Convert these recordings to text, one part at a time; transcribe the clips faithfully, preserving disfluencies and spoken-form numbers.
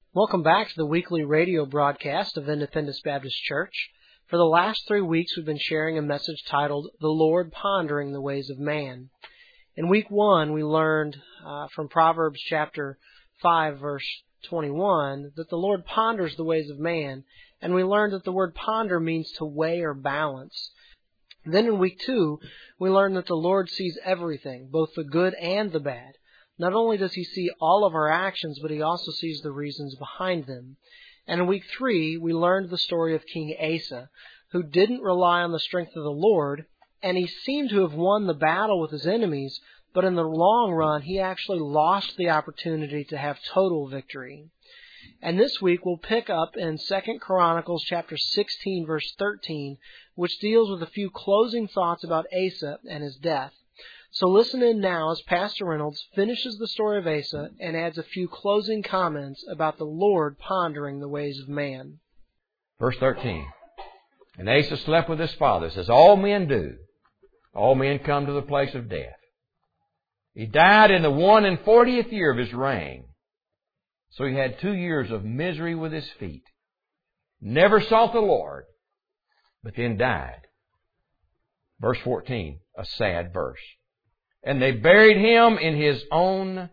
Welcome back to the weekly radio broadcast of Independence Baptist Church. For the last three weeks, we've been sharing a message titled, The Lord Pondering the Ways of Man. In week one, we learned uh, from Proverbs chapter five, verse twenty-one, that the Lord ponders the ways of man, and we learned that the word ponder means to weigh or balance. Then in week two, we learned that the Lord sees everything, both the good and the bad. Not only does He see all of our actions, but He also sees the reasons behind them. And in week three, we learned the story of King Asa, who didn't rely on the strength of the Lord, and he seemed to have won the battle with his enemies, but in the long run, he actually lost the opportunity to have total victory. And this week, we'll pick up in Second Chronicles chapter sixteen, verse thirteen, which deals with a few closing thoughts about Asa and his death. So listen in now as Pastor Reynolds finishes the story of Asa and adds a few closing comments about the Lord pondering the ways of man. Verse thirteen. And Asa slept with his fathers, as all men do. All men come to the place of death. He died in the one and fortieth year of his reign. So he had two years of misery with his feet. Never sought the Lord, but then died. Verse fourteen, a sad verse. And they buried him in his own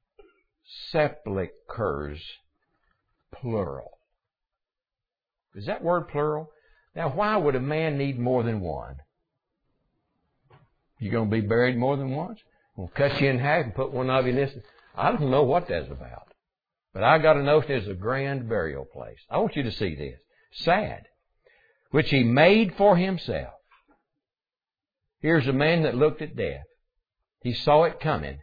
sepulchres, plural. Is that word plural? Now, why would a man need more than one? You going to be buried more than once? We'll cut you in half and put one of you in this. I don't know what that's about. But I got to know it's a grand burial place. I want you to see this. Sad. Which he made for himself. Here's a man that looked at death. He saw it coming.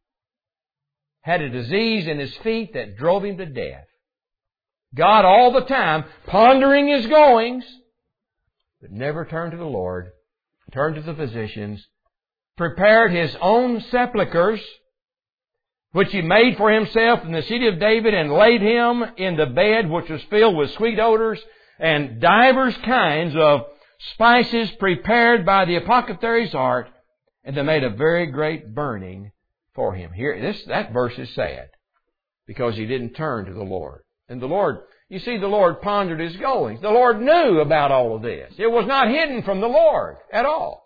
Had a disease in his feet that drove him to death. God all the time pondering his goings, but never turned to the Lord, turned to the physicians, prepared his own sepulchres, which he made for himself in the city of David, and laid him in the bed which was filled with sweet odors and divers kinds of spices prepared by the apothecary's art, and they made a very great burning for him. Here, this that verse is sad because he didn't turn to the Lord. And the Lord, you see, the Lord pondered his goings. The Lord knew about all of this. It was not hidden from the Lord at all.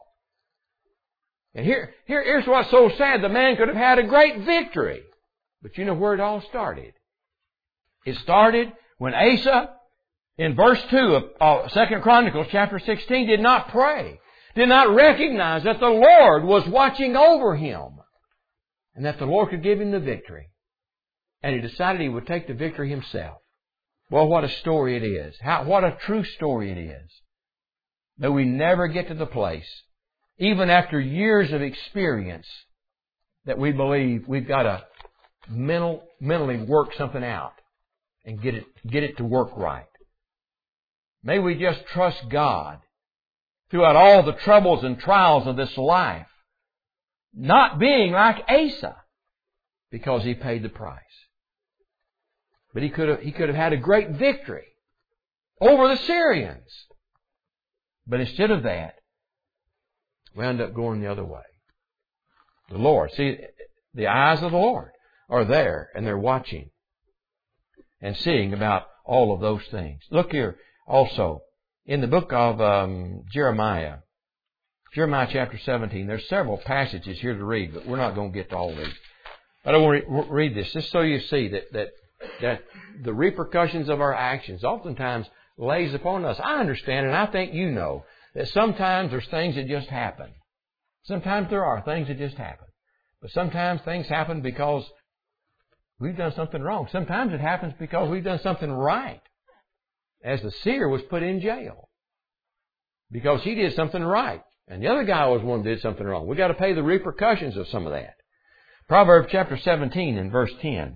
And here, here, here's what's so sad. The man could have had a great victory. But you know where it all started? It started when Asa, in verse two of uh, Second Chronicles chapter sixteen, did not pray. Did not recognize that the Lord was watching over him. And that the Lord could give him the victory. And he decided he would take the victory himself. Well, what a story it is. How, what a true story it is. That we never get to the place, even after years of experience, that we believe we've got to mental, mentally work something out and get it, get it to work right. May we just trust God throughout all the troubles and trials of this life, not being like Asa, because he paid the price. But he could have, he could have had a great victory over the Syrians. But instead of that, we end up going the other way. The Lord, see, the eyes of the Lord are there, and they're watching and seeing about all of those things. Look here also, in the book of um, Jeremiah, Jeremiah chapter seventeen, there's several passages here to read, but we're not going to get to all these. But I want to read this just so you see that, that, that the repercussions of our actions oftentimes lays upon us. I understand, and I think you know, that sometimes there's things that just happen. Sometimes there are things that just happen. But sometimes things happen because we've done something wrong. Sometimes it happens because we've done something right. As the seer was put in jail because he did something right. And the other guy was one who did something wrong. We've got to pay the repercussions of some of that. Proverbs chapter seventeen and verse ten.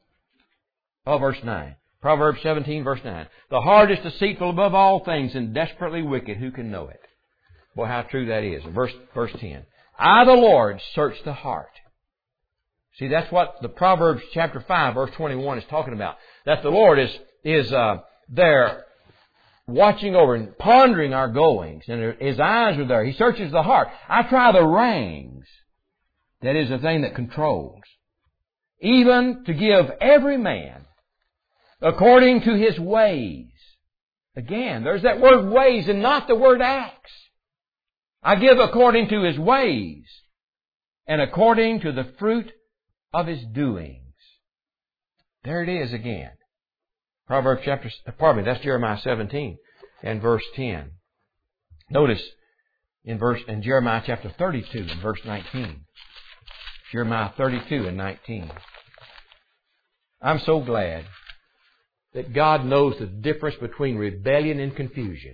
Oh, verse nine. Proverbs seventeen, verse nine. The heart is deceitful above all things and desperately wicked. Who can know it? Boy, how true that is. Verse, verse ten. I, the Lord, search the heart. See, that's what the Proverbs chapter five, verse twenty-one is talking about. That the Lord is, is, uh, there watching over and pondering our goings. And His eyes are there. He searches the heart. I try the reins. That is the thing that controls. Even to give every man according to His ways. Again, there's that word ways and not the word acts. I give according to His ways and according to the fruit of His doings. There it is again. Proverbs chapter, pardon me, that's Jeremiah seventeen and verse ten. Notice in verse, in Jeremiah chapter thirty-two and verse nineteen. Jeremiah thirty-two and nineteen. I'm so glad that God knows the difference between rebellion and confusion.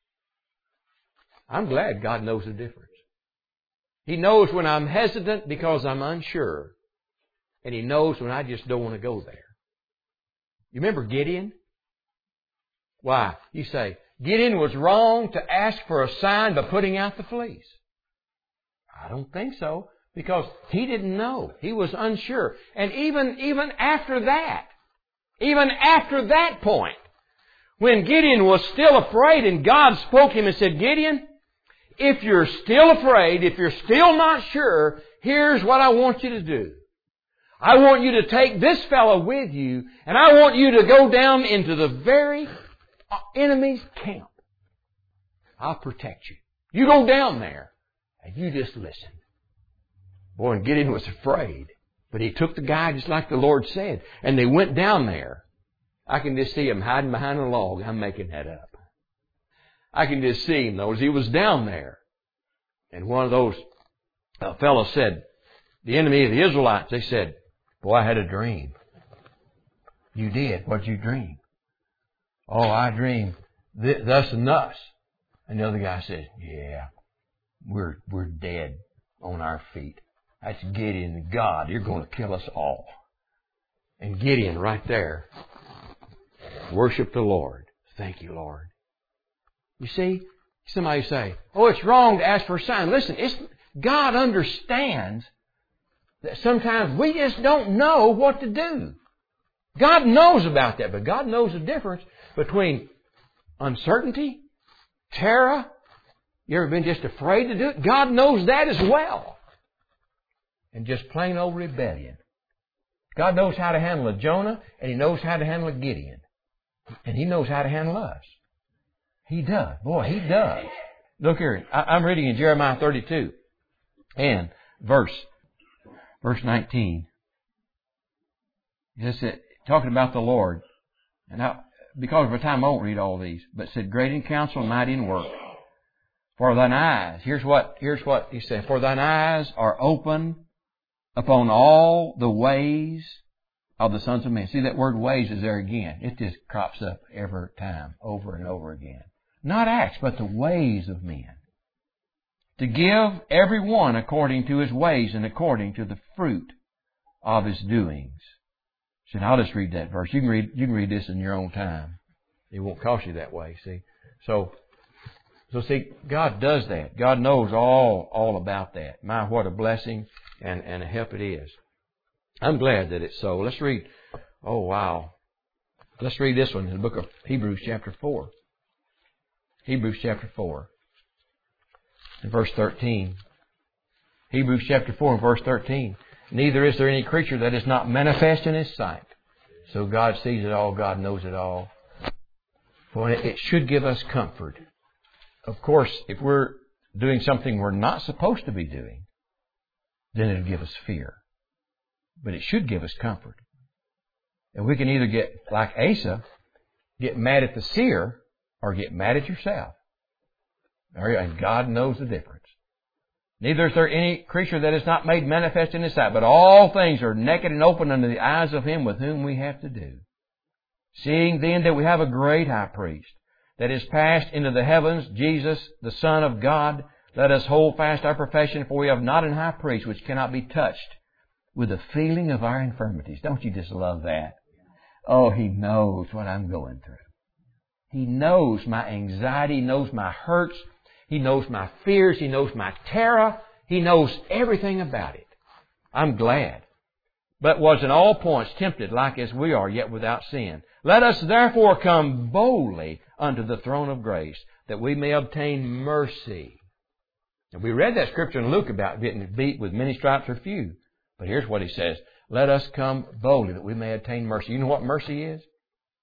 I'm glad God knows the difference. He knows when I'm hesitant because I'm unsure. And He knows when I just don't want to go there. You remember Gideon? Why? You say, Gideon was wrong to ask for a sign by putting out the fleece. I don't think so. Because he didn't know. He was unsure. And even, even after that, even after that point, when Gideon was still afraid and God spoke to him and said, Gideon, if you're still afraid, if you're still not sure, here's what I want you to do. I want you to take this fellow with you, and I want you to go down into the very enemy's camp. I'll protect you. You go down there, and you just listen. Boy, and Gideon was afraid. But he took the guy just like the Lord said. And they went down there. I can just see him hiding behind a log. I'm making that up. I can just see him, though, as he was down there. And one of those uh, fellows said, the enemy of the Israelites, they said, boy, I had a dream. You did? What'd you dream? Oh, I dreamed th- thus and thus. And the other guy said, yeah, we're, we're dead on our feet. That's Gideon. God, you're going to kill us all. And Gideon right there worshiped the Lord. Thank you, Lord. You see, somebody say, oh, it's wrong to ask for a sign. Listen, it's, God understands that sometimes we just don't know what to do. God knows about that, but God knows the difference between uncertainty, terror. You ever been just afraid to do it? God knows that as well. And just plain old rebellion. God knows how to handle a Jonah, and He knows how to handle a Gideon. And He knows how to handle us. He does. Boy, He does. Look here. I'm reading in Jeremiah thirty-two and verse, verse nineteen. Just said, talking about the Lord. And I, because of the time, I won't read all these. But it said, great in counsel, mighty in work. For thine eyes, here's what, here's what He said. For thine eyes are open upon all the ways of the sons of men. See, that word ways is there again. It just crops up every time, over and over again. Not acts, but the ways of men. To give every one according to his ways and according to the fruit of his doings. So now I'll just read that verse. You can read, you can read this in your own time. It won't cost you that way, see. So, so see, God does that. God knows all, all about that. My, what a blessing and, and a help it is. I'm glad that it's so. Let's read, oh wow. Let's read this one in the book of Hebrews chapter four. Hebrews chapter four. In verse thirteen. Hebrews chapter four and verse thirteen. Neither is there any creature that is not manifest in His sight. So God sees it all. God knows it all. For it should give us comfort. Of course, if we're doing something we're not supposed to be doing, then it'll give us fear. But it should give us comfort. And we can either get, like Asa, get mad at the seer, or get mad at yourself. And God knows the difference. Neither is there any creature that is not made manifest in His sight, but all things are naked and open unto the eyes of Him with whom we have to do. Seeing then that we have a great high priest, that is passed into the heavens, Jesus, the Son of God, let us hold fast our profession, for we have not an high priest which cannot be touched with the feeling of our infirmities. Don't you just love that? Oh, He knows what I'm going through. He knows my anxiety. He knows my hurts. He knows my fears. He knows my terror. He knows everything about it. I'm glad. But was in all points tempted like as we are, yet without sin. Let us therefore come boldly unto the throne of grace, that we may obtain mercy. And we read that scripture in Luke about getting beat with many stripes or few. But here's what he says. Let us come boldly that we may obtain mercy. You know what mercy is?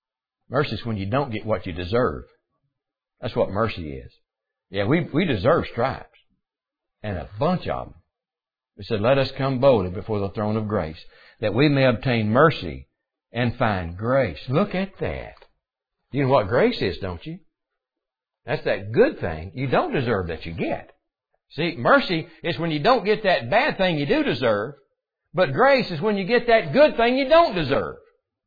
Mercy is when you don't get what you deserve. That's what mercy is. Yeah, we, we deserve stripes. And a bunch of them. It said, let us come boldly before the throne of grace, that we may obtain mercy and find grace. Look at that. You know what grace is, don't you? That's that good thing you don't deserve that you get. See, mercy is when you don't get that bad thing you do deserve, but grace is when you get that good thing you don't deserve.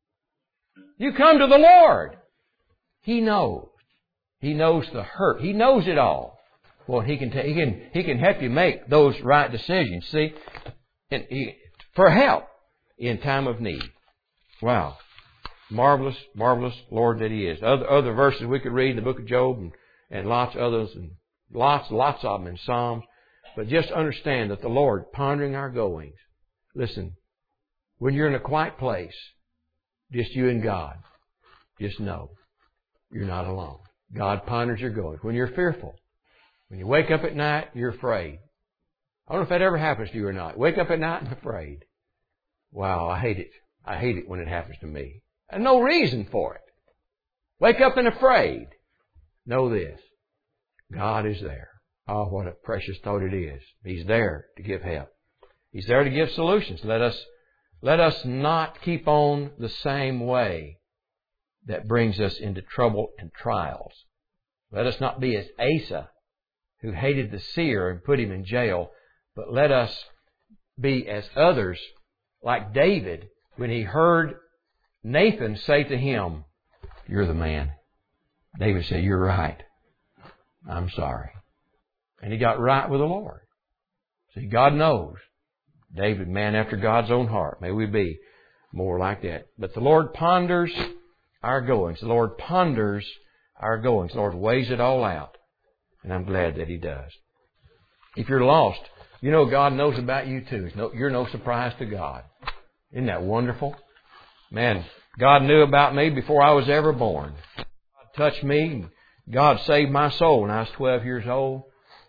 You come to the Lord. He knows. He knows the hurt. He knows it all. Well, He can, t- he can, He can help you make those right decisions. See, and he, for help in time of need. Wow. Marvelous, marvelous Lord that He is. Other, other verses we could read in the book of Job and, and lots of others and lots, lots of them in Psalms. But just understand that the Lord, pondering our goings. Listen, when you're in a quiet place, just you and God, just know you're not alone. God ponders your goings. When you're fearful, when you wake up at night, you're afraid. I don't know if that ever happens to you or not. Wake up at night and afraid. Wow, I hate it. I hate it when it happens to me. And no reason for it. Wake up and afraid. Know this. God is there. Oh, what a precious thought it is. He's there to give help. He's there to give solutions. Let us, let us not keep on the same way that brings us into trouble and trials. Let us not be as Asa, who hated the seer and put him in jail, but let us be as others, like David, when he heard Nathan say to him, you're the man. David said, you're right. I'm sorry. And he got right with the Lord. See, God knows. David, man after God's own heart. May we be more like that. But the Lord ponders our goings. The Lord ponders our goings. The Lord weighs it all out. And I'm glad that He does. If you're lost, you know God knows about you too. You're no surprise to God. Isn't that wonderful? Man, God knew about me before I was ever born. God touched me. God saved my soul when I was twelve years old.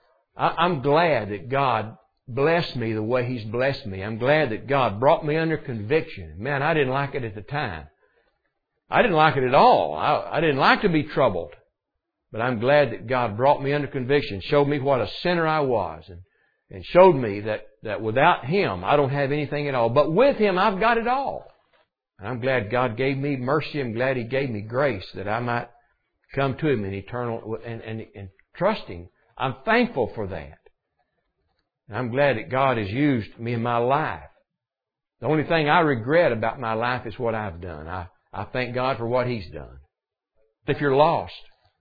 I'm glad that God blessed me the way He's blessed me. I'm glad that God brought me under conviction. Man, I didn't like it at the time. I didn't like it at all. I, I didn't like to be troubled. But I'm glad that God brought me under conviction, showed me what a sinner I was, and, and showed me that, that without Him, I don't have anything at all. But with Him, I've got it all. And I'm glad God gave me mercy. I'm glad He gave me grace that I might come to Him in eternal and, and, and trust Him. I'm thankful for that. And I'm glad that God has used me in my life. The only thing I regret about my life is what I've done. I, I thank God for what He's done. If you're lost,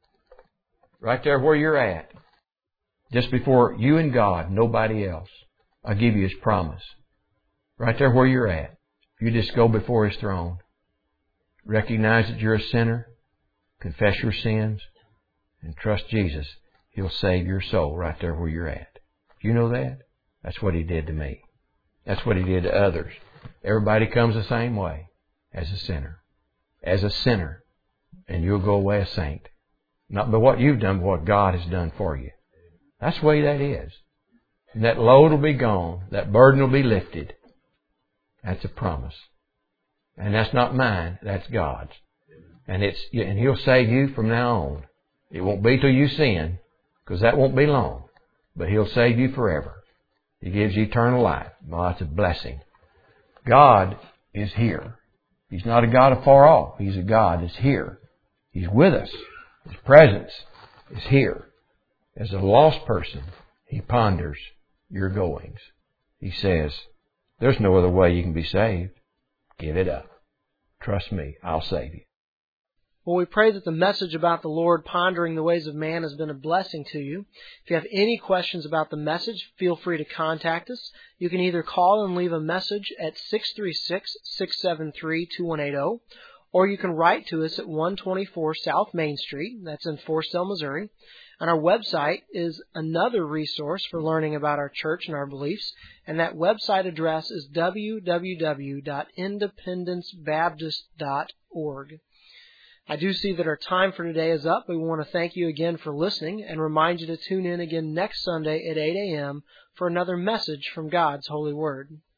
right there where you're at, just before you and God, nobody else, I'll give you His promise. Right there where you're at, you just go before His throne, recognize that you're a sinner, confess your sins, and trust Jesus. He'll save your soul right there where you're at. You know that? That's what He did to me. That's what He did to others. Everybody comes the same way, as a sinner. As a sinner. And you'll go away a saint. Not by what you've done, but what God has done for you. That's the way that is. And that load will be gone. That burden will be lifted. That's a promise. And that's not mine. That's God's. And it's and He'll save you from now on. It won't be till you sin, because that won't be long. But He'll save you forever. He gives you eternal life. Well, that's a blessing. God is here. He's not a God afar off. He's a God that's here. He's with us. His presence is here. As a lost person, He ponders your goings. He says, there's no other way you can be saved. Give it up. Trust me, I'll save you. Well, we pray that the message about the Lord pondering the ways of man has been a blessing to you. If you have any questions about the message, feel free to contact us. You can either call and leave a message at six three six, six seven three, two one eight zero, or you can write to us at one twenty-four South Main Street. That's in Forestell, Missouri. And our website is another resource for learning about our church and our beliefs. And that website address is w w w dot independence baptist dot org. I do see that our time for today is up. We want to thank you again for listening and remind you to tune in again next Sunday at eight a.m. for another message from God's Holy Word.